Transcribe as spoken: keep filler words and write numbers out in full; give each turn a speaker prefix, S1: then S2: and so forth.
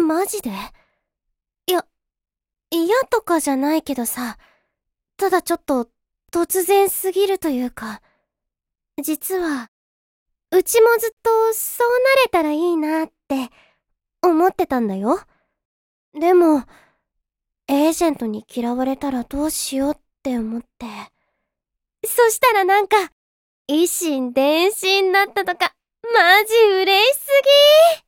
S1: マジで？いや、嫌とかじゃないけどさ、ただちょっと突然すぎるというか、実は、うちもずっとそうなれたらいいなって思ってたんだよ。でも、エージェントに嫌われたらどうしようって思って。そしたらなんか、一心伝心だったとか、マジ嬉しすぎー。